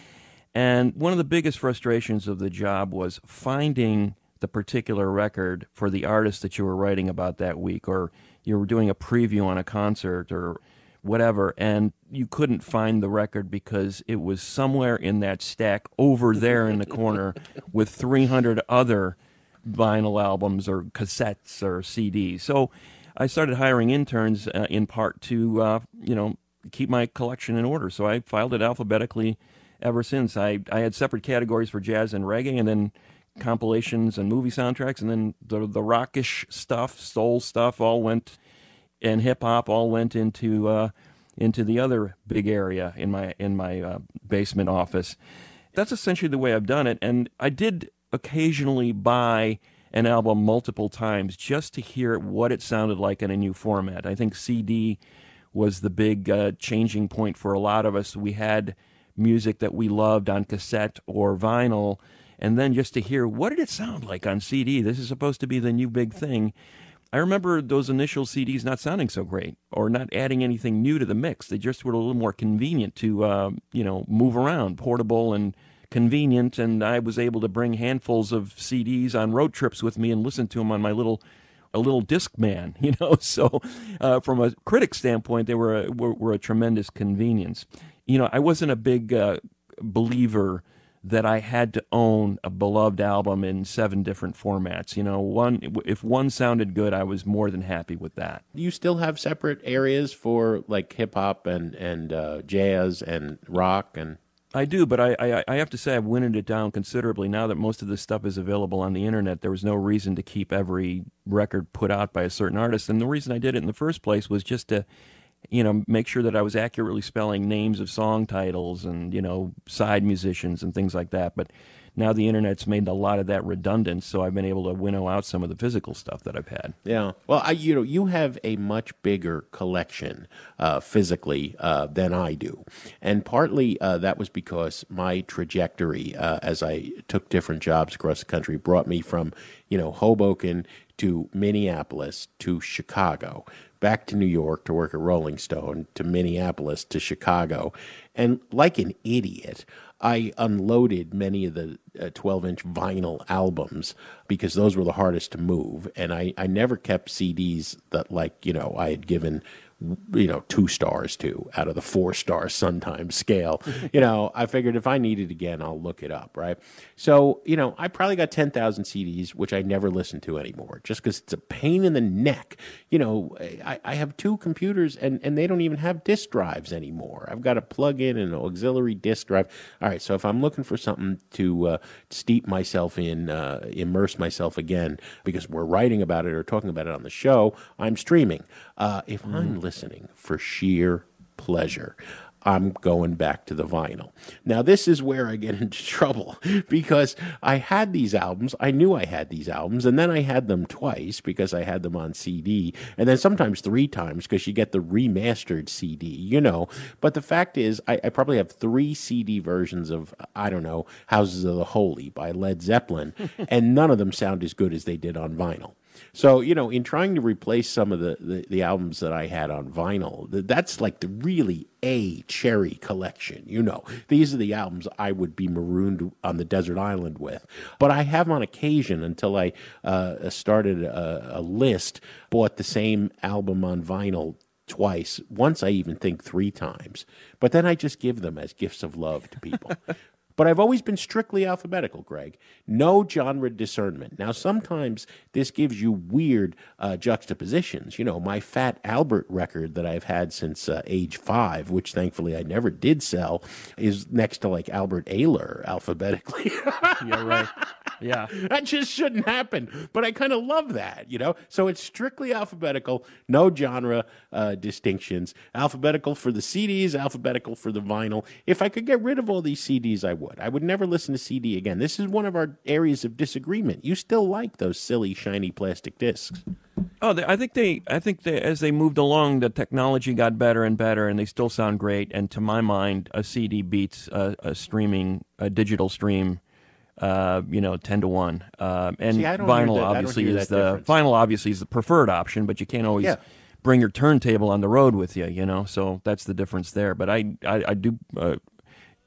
Speaker 3: And one of the biggest frustrations of the job was finding the particular record for the artist that you were writing about that week, or you were doing a preview on a concert or whatever, and you couldn't find the record because it was somewhere in that stack over there in the corner with three hundred other vinyl albums or cassettes or C Ds. So I started hiring interns uh, in part to, uh, you know, keep my collection in order. So I filed it alphabetically ever since. I, I had separate categories for jazz and reggae, and then compilations and movie soundtracks, and then the the rockish stuff, soul stuff, all went, and hip hop all went into uh, into the other big area in my in my uh, basement office. That's essentially the way I've done it, and I did occasionally buy an album multiple times just to hear what it sounded like in a new format. I think C D was the big uh, changing point for a lot of us. We had music that we loved on cassette or vinyl, and then just to hear, what did it sound like on C D? This is supposed to be the new big thing. I remember those initial C Ds not sounding so great, or not adding anything new to the mix. They just were a little more convenient to, uh, you know, move around, portable and convenient, and I was able to bring handfuls of C Ds on road trips with me and listen to them on my little a little Discman, you know. So uh, from a critic standpoint, they were a, were, were a tremendous convenience. You know, I wasn't a big uh, believer that I had to own a beloved album in seven different formats. You know, one if one sounded good, I was more than happy with that.
Speaker 4: You still have separate areas for like hip hop and and uh, jazz and rock and.
Speaker 3: I do, but I, I I have to say I've winnowed it down considerably now that most of this stuff is available on the internet. There was no reason to keep every record put out by a certain artist, and the reason I did it in the first place was just to, you know, make sure that I was accurately spelling names of song titles and, you know, side musicians and things like that. But now the internet's made a lot of that redundant, so I've been able to winnow out some of the physical stuff that I've had.
Speaker 4: Yeah. Well, I, you know, you have a much bigger collection uh, physically uh, than I do. And partly uh, that was because my trajectory uh, as I took different jobs across the country brought me from, you know, Hoboken to Minneapolis to Chicago, back to New York to work at Rolling Stone, to Minneapolis to Chicago. And like an idiot, I unloaded many of the twelve-inch uh, vinyl albums because those were the hardest to move. And I, I never kept C Ds that, like, you know, I had given, you know, two stars to out of the four-star sometimes scale. You know, I figured if I need it again, I'll look it up, right? So, you know, I probably got ten thousand C Ds, which I never listen to anymore, just because it's a pain in the neck. You know, I, I have two computers, and, and they don't even have disk drives anymore. I've got to plug in an auxiliary disk drive. All right, so if I'm looking for something to uh, steep myself in, uh, immerse myself again, because we're writing about it or talking about it on the show, I'm streaming. Uh, if mm. I'm listening for sheer pleasure, I'm going back to the vinyl. Now, this is where I get into trouble because I had these albums. I knew I had these albums, and then I had them twice because I had them on C D, and then sometimes three times because you get the remastered C D, you know. But the fact is, I, I probably have three C D versions of, I don't know, Houses of the Holy by Led Zeppelin, and none of them sound as good as they did on vinyl. So, you know, in trying to replace some of the, the, the albums that I had on vinyl, that's like the really A cherry collection. You know, these are the albums I would be marooned on the desert island with. But I have on occasion, until I uh, started a, a list, bought the same album on vinyl twice. Once I even think three times. But then I just give them as gifts of love to people. But I've always been strictly alphabetical, Greg. No genre discernment. Now, sometimes this gives you weird uh, juxtapositions. You know, my Fat Albert record that I've had since uh, age five, which thankfully I never did sell, is next to like Albert Ayler alphabetically.
Speaker 3: Yeah, right. Yeah.
Speaker 4: That just shouldn't happen. But I kind of love that, you know? So it's strictly alphabetical, no genre uh, distinctions. Alphabetical for the C Ds, alphabetical for the vinyl. If I could get rid of all these C Ds, I would. I would never listen to C D again. This is one of our areas of disagreement. You still like those silly, shiny plastic discs.
Speaker 3: Oh, they, I think they. I think they, as they moved along, the technology got better and better, and they still sound great. And to my mind, a C D beats a, a streaming, a digital stream. Uh, you know, ten to one. Uh, and
Speaker 4: See, I don't
Speaker 3: vinyl
Speaker 4: hear that- I don't
Speaker 3: obviously
Speaker 4: hear
Speaker 3: is
Speaker 4: that
Speaker 3: the
Speaker 4: difference.
Speaker 3: vinyl obviously is the preferred option, but you can't always
Speaker 4: Yeah.
Speaker 3: bring your turntable on the road with you. You know, so that's the difference there. But I, I, I do. Uh,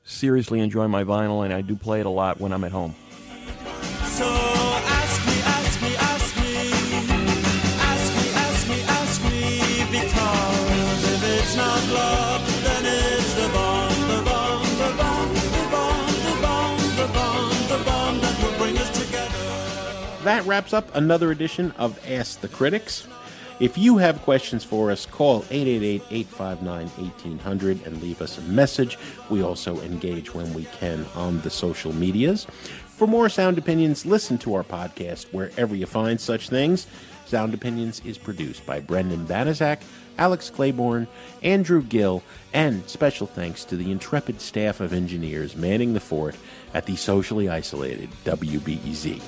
Speaker 3: seriously enjoy my vinyl, and I do play it a lot when I'm at home.
Speaker 5: So ask me, ask me, ask me, ask me, ask me, ask me, because if it's not love, then it's the bond, the bond, the bond, the bond, the bond, the bond, the bond that will bring us together.
Speaker 4: That wraps up another edition of Ask the Critics. If you have questions for us, call eight eight eight, eight five nine, one eight hundred and leave us a message. We also engage when we can on the social medias. For more Sound Opinions, listen to our podcast wherever you find such things. Sound Opinions is produced by Brendan Banaszak, Alex Claiborne, Andrew Gill, and special thanks to the intrepid staff of engineers manning the fort at the socially isolated W B E Z.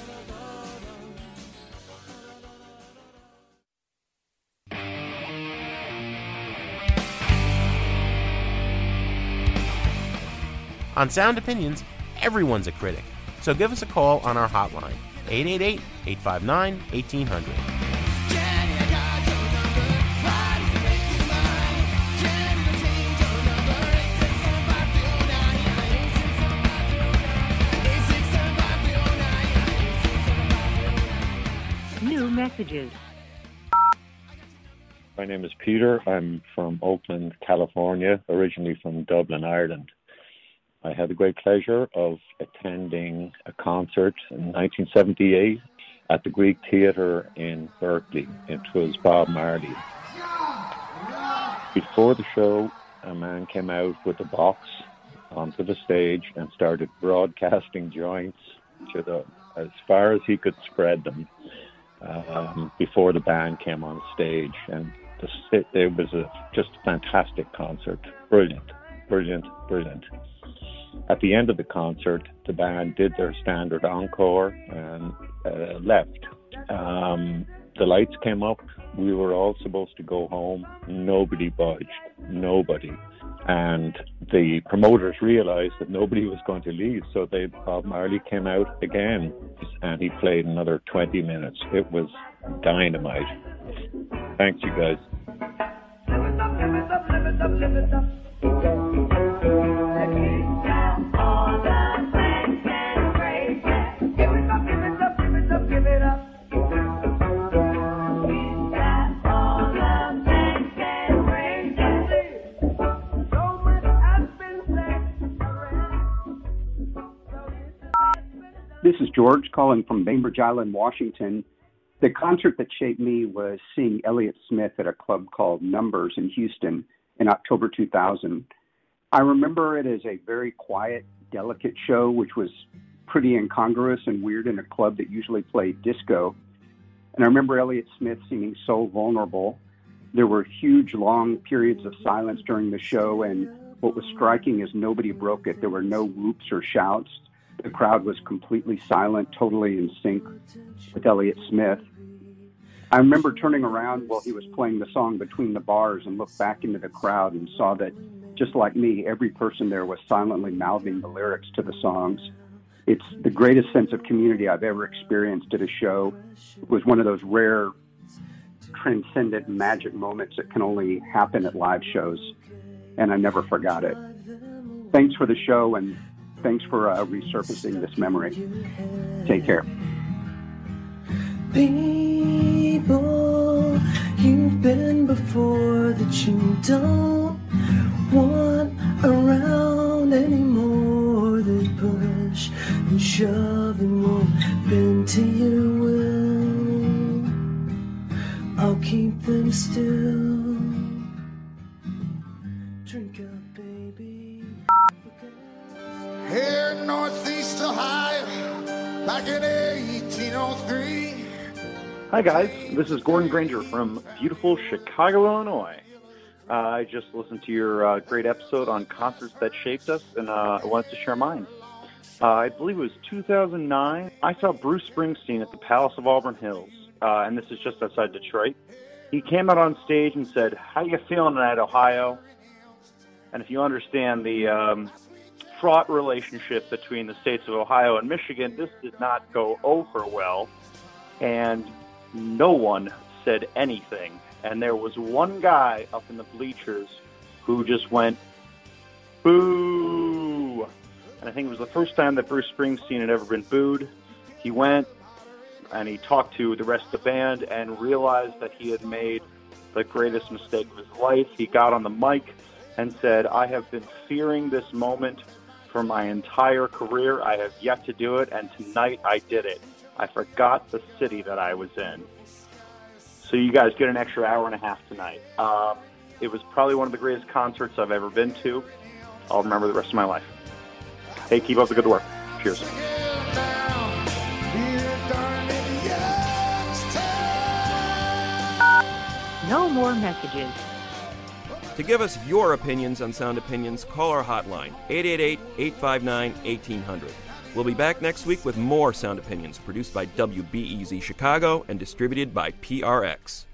Speaker 4: On Sound Opinions, everyone's a critic. So give us a call on our hotline, eight eight eight, eight five nine, one eight hundred.
Speaker 10: New messages.
Speaker 11: My name is Peter. I'm from Oakland, California, originally from Dublin, Ireland. I had the great pleasure of attending a concert in nineteen seventy-eight at the Greek Theatre in Berkeley. It was Bob Marley. Before the show, a man came out with a box onto the stage and started broadcasting joints to the as far as he could spread them um, before the band came on stage. And the, it was a just a fantastic concert. Brilliant, brilliant, brilliant. At the end of the concert, the band did their standard encore and uh, left. Um, the lights came up. We were all supposed to go home. Nobody budged. Nobody. And the promoters realized that nobody was going to leave, so they Bob Marley came out again, and he played another twenty minutes. It was dynamite. Thanks, you guys.
Speaker 12: This is George calling from Bainbridge Island, Washington. The concert that shaped me was seeing Elliott Smith at a club called Numbers in Houston in October two thousand. I remember it as a very quiet, delicate show, which was pretty incongruous and weird in a club that usually played disco. And I remember Elliott Smith singing So Vulnerable. There were huge, long periods of silence during the show, and what was striking is nobody broke it. There were no whoops or shouts. The crowd was completely silent, totally in sync with Elliott Smith. I remember turning around while he was playing the song Between the Bars and looked back into the crowd and saw that, just like me, every person there was silently mouthing the lyrics to the songs. It's the greatest sense of community I've ever experienced at a show. It was one of those rare, transcendent magic moments that can only happen at live shows, and I never forgot it. Thanks for the show, and thanks for uh, resurfacing this memory. Take care.
Speaker 5: People you've been before that you don't want around anymore. They push and shove and won't bend to your will. I'll keep them still. Drink up, baby.
Speaker 13: Here in Northeast Ohio, back in eighteen oh three.
Speaker 14: Hi guys, this is Gordon Granger from beautiful Chicago, Illinois. Uh, I just listened to your uh, great episode on concerts that shaped us, and uh, I wanted to share mine. Uh, I believe it was two thousand nine. I saw Bruce Springsteen at the Palace of Auburn Hills, uh, and this is just outside Detroit. He came out on stage and said, "How you feeling tonight, Ohio?" And if you understand the um, fraught relationship between the states of Ohio and Michigan, this did not go over well, and no one said anything. And there was one guy up in the bleachers who just went, boo. and I think it was the first time that Bruce Springsteen had ever been booed. He went and he talked to the rest of the band and realized that he had made the greatest mistake of his life. He got on the mic and said, "I have been fearing this moment for my entire career. I have yet to do it, and tonight I did it. I forgot the city that I was in." So you guys get an extra hour and a half tonight. Um, it was probably one of the greatest concerts I've ever been to. I'll remember the rest of my life. Hey, keep up the good work. Cheers.
Speaker 10: No more messages.
Speaker 3: To give us your opinions on Sound Opinions, call our hotline, eight eight eight, eight five nine, one eight hundred. We'll be back next week with more Sound Opinions, produced by W B E Z Chicago and distributed by P R X.